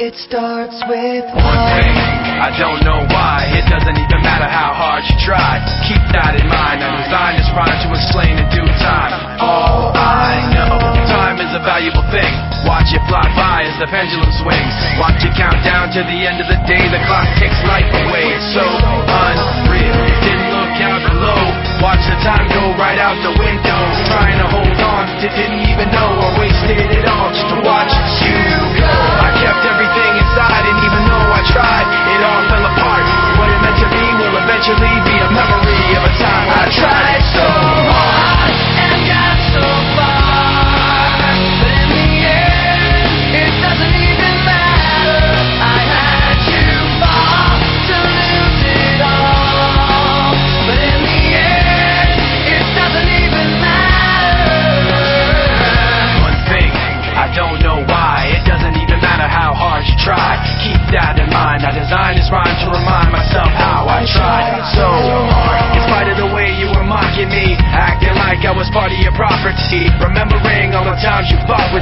It starts with one thing, I don't know why. It doesn't even matter how hard you try. Keep that in mind. I designed this rhyme to explain in due time. All I know, time is a valuable thing. Watch it fly by as the pendulum swings. Watch it count down to the end of the day. The clock takes life away. It's so unreal. Didn't look out below. Watch the time go right out the window. Trying to hold on, didn't even know I wasted it all just to watch you go. I kept everything inside, and even though I tried, it all fell apart. What it meant to be will eventually be a memory of a time I tried so hard and got so far, but in the end, it doesn't even matter. I had you fall to lose it all, but in the end, it doesn't even matter. One thing, I don't know why. It doesn't even matter how hard you try. Keep that in mind. I designed this rhyme to remind myself how I tried so hard. In spite of the way you were mocking me, acting like I was part of your property, remembering all the times you fought with